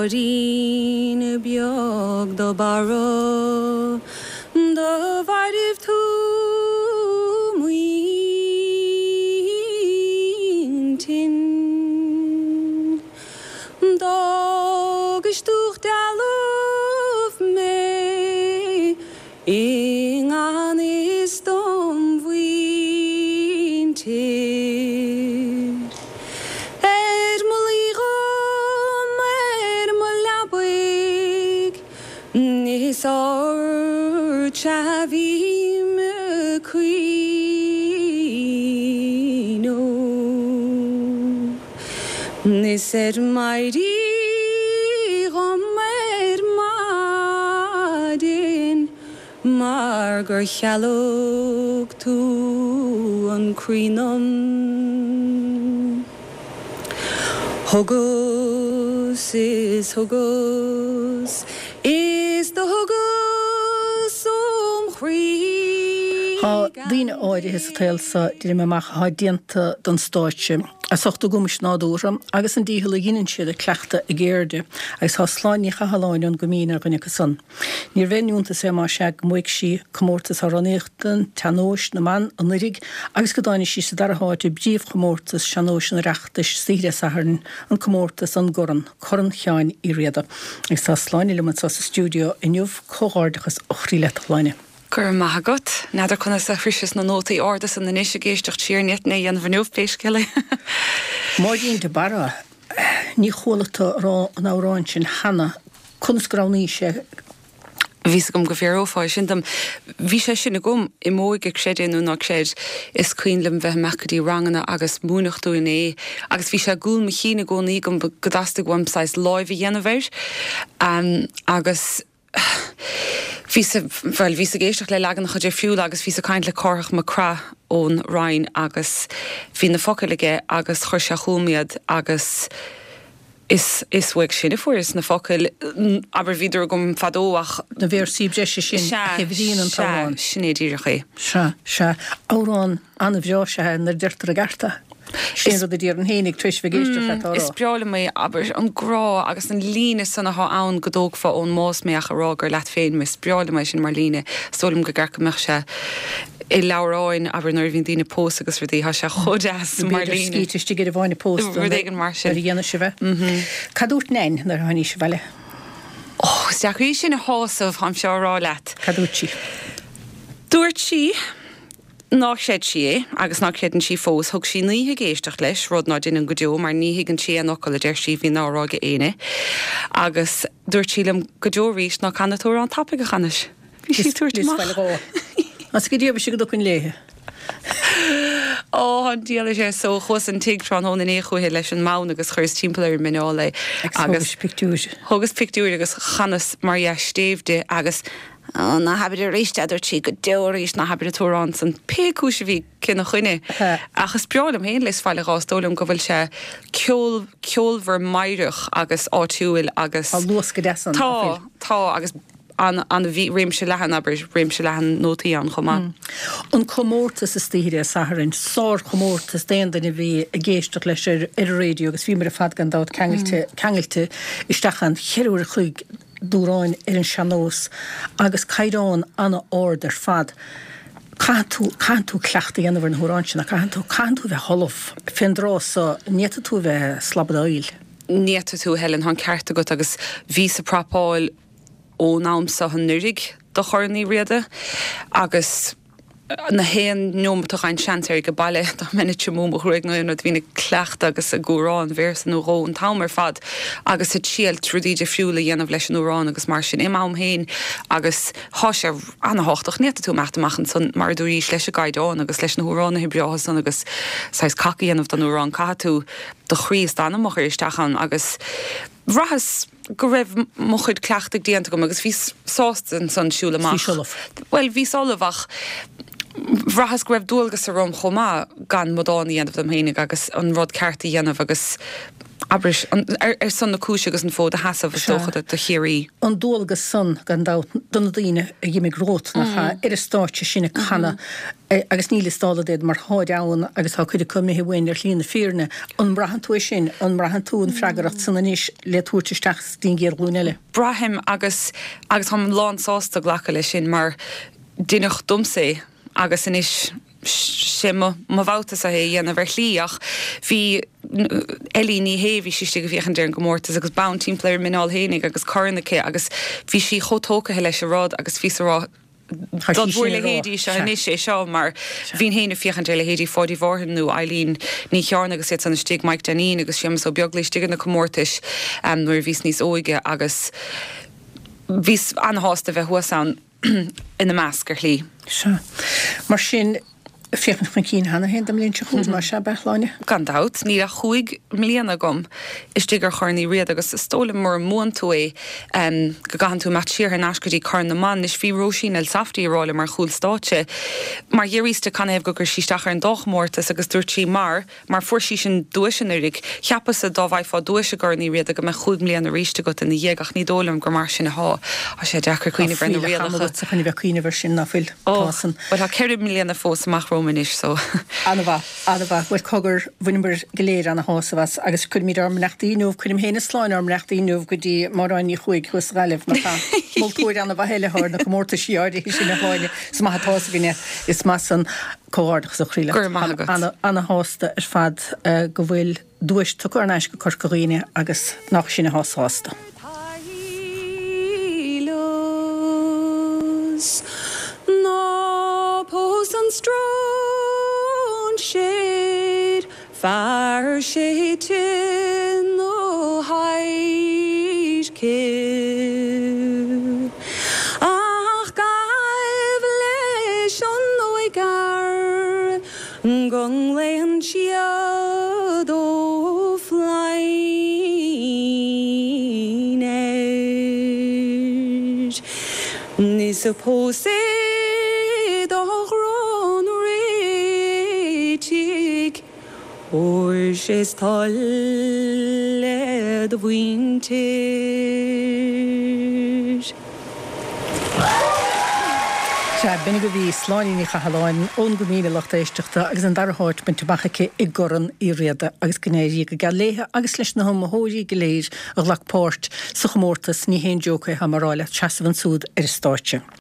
Marín beag do barra do bhaidh tú muintin Dógus dúch dalúh mé in an is dom bhuintir Nis or chavi me quino Nis mighty gomer madin Margar chalog tu an crinum Hogos is hogos is the hogos Ha dhíine áide is telsa dí me maach ha dienta don stáitse a sochta gomis nádúram agus an díhil a ginen siad a cleachta a géirde agus ha sláinní chahaláin an gomína gonne go san. Níor venúnta sé má se muig si comórtas ar anéachtan tanóis na man an nurig agus go dáine sí sa darháte bríomh comórtas seanóis an reachtas síre saharn an comórtas an goran choran cheáin í riada. Agus tá sláinní le man sa stúdio inniuh cóárdachas ochrí letachláine. Gur magat, nadidir chuna sa frisis na nótaí ordas an na níos a géisteach tíir net na dhéanamh nuamh péisceile. Máidín de bara, ní chólata rá an áráin sin hana, chunsgrání sé. Vís gom go férófáid sin dam, bhí sé sinna gom I móig ag séidirú nach séid is cuinlim bheith mechadí rangana agus múnachtú in é, agus bhí sé gúil me chéna gcónaí gom godasta websáis láimh dhéanamhéir, agus Vís a géisteach le legan chuidir fiúil agus vís a caint le córach ma cra ón Ryan agus hí na focaige agus chuir se chúmiad agus is bhuiig sinna fuirs na focail aber viidir gom fadóach na bhéir síbde sin hebhíon an táin sinné díireché. Se árán anna bheo se nar deirtar a garta. Sin rud a dtíar an hénig tris vigéisteach le Is breála mé aber an grá agus an líne sanna há ann godógfa ón más méach a rágur leat féin mis breála mé sin mar líne stolim go garcameach se I leabhráin aber nuair bhín dína post agus ruí ha se chodas mar líne. Skítiste go bhhaine post Ruigen mar sin. Dhéana se bheith. Cadút nein nar haní se bheile. Steachí sin a hásamh ham seo rá leat. Cadútí. Dúirt si nach séad si agus nach chéan si fós thug sí níthe géisteach leis rud ná duine go deo mar níthe an si an nocail a deir si bhí nárága éine agus dúirt sílam go deo rís ná canatúr an tappa go chanis. Bhí sí tuairt amach. As go dtíobh si go dúcinn léthe. An díala sé so chus an tigrán hón in échuhé leis an mán agus chuir timpplair minála agus pictúr. Thugus pictúr agus chanas mar stéimhde agus na habidir réisteidir tí go deirís na habidir túrán san péú se bhí cinna chuine. Agus beálam héon leis fáile rástólam go bhfuil se ceolmhar maireach agus áitiúil agus Á luas go deasan. Tá agus an bhí réimse lehan aber réimse lehan nótaí an chomá. An comórtas is tíre saharin, sár comórtas déanana bhí a géisteach leis ar réidió agus bhí mar a fad gan dát ceangilte isteachan cheúir chuig dúráin ar an seanós agus cairán anna order fad. Canú cleachta dhéanamh an húránsin a canú bheith holamh findrás níta tú bheith slabbadáil. Níta tú helen han cearta go agus ví a propáil ó námsa han nurig do chornaí riada agus na héan nómach an seanir go bailile do minute mú chuig nó hína clecht agus a gúrán vers an óró an tamar fad agus a síal trúdíide fiúla dhéanamh leis an órán agus mar sin imám héin agus há sé anhachtach net tú meachtamachchan san mar dúí leis a gaiidán agus leis na húránna hebreáha san agus sais caíanamh an órán catú do chríos anamach isteachan agus rahas go raibh mo chuid cleachta díanta gom agus bhí sástan san siúlaach. Well, bhí solahach Vrahas go raibh dúilgus a rom chomá gan modáí anamh am héine agus an rud cearta dhéanamh agus Abris son na cúise agus an fód a hasamh dochad a chéirí. An dólagus san gan donna daine a dhimime grót nach ar státe sinna chana agus níle stála déad mar háid ann agus há chuide cum mé bhhain ar lína fearne an brahan tú sin an brahan tún freigaracht sanna níos le túirteisteach dín géar lúneile. Brahim agus ham lán sásta ghlacha lei sin mar duach dumsa agus in is sé má bhhatas a dhéana bhar líach hí Elíní héhí síiste go bhíchan dear an gomórtas agus bound teamplayer minál hénig agus carnacha agus bhí si chotócha leis rád agus fírá bhfuil hédí se níos sé seo mar bhín héna fiochan déile hédí fáidí bhharnú Eileen ní chearna agus sé an stig Mike Danín agus sem so beag leis stigan na commórtais nuair vís níos óige agus vís anhásta bheith huasán ina meascar lí. Mar sin fiochan fan cín hena hen am línse chuúd mar se beláine. Gandát, ní a chuig mlíana gom is stigur chuirní riad agus stóla mór mún tú é go gahan tú mat siar an ascadí carna man is bhí roisín el saftaí rála mar chúil státe. Mar dhéirísta can éh gogur síisteachar an dochmórtas agus dúirtí mar fuair sí sin dúisinig cheappas a dábhaid fá dúise garní riad go me chuúd mlíana ríiste go in dhéagach ní dólam gur mar sin há a sé dechar chuoine brenn riadacha. Chuna bheith cuoine bhar sin nafuil tásan. Bud ha ceir mlíana fós amach Romanis so. Anna bhfuil cogur bhuiimbar goléir anna hásavas agus chun mí arm nachtaíúh chunim héna sláin arm nachtaíúh go dtí marráinní chuig chus raibh mar múltúir anna bheile háir na mórta siáirí sin na háine sa maithatá gine is más an cóardach sa chríile. Anna hásta ar fad go bhfuil dúis tugur an eis go corcaíine agus nach sinna hásásta. Post on strong shade, fire shade in the high kill. Ach, gaif leis on oigar, gung lein chiad o flying edge. Ni suppose or she's tall the vintage. Bennig go bhí sláinní chaáin ón go míle lecht éisteachta agus an darthát ben tubachacha i goran í riada agus gnéirí go galéthe agus leis na homóí go léir a lech páirt sa chomórtas ní hén joca ha maráile teasamhan súd ar státe.